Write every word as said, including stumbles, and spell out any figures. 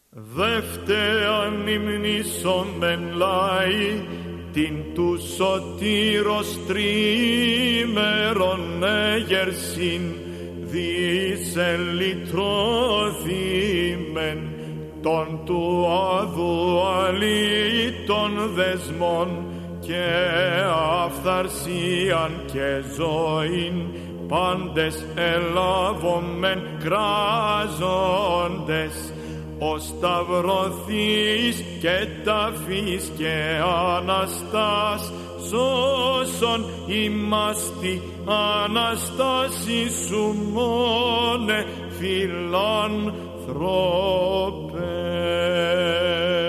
Δεύτεαν υμνήσομεν λαοί, την του σωτήρος τρίμερον έγερσιν, διείσεν λυτρώθημεν των του άδου αλήτων δεσμών, και αυθαρσίαν και ζωήν πάντες ελάβομεν κράζοντες, ο σταυρωθείς και ταφείς και Αναστάς, σώσον ημάστη Αναστάση σου μόνε φιλάνθρωπε.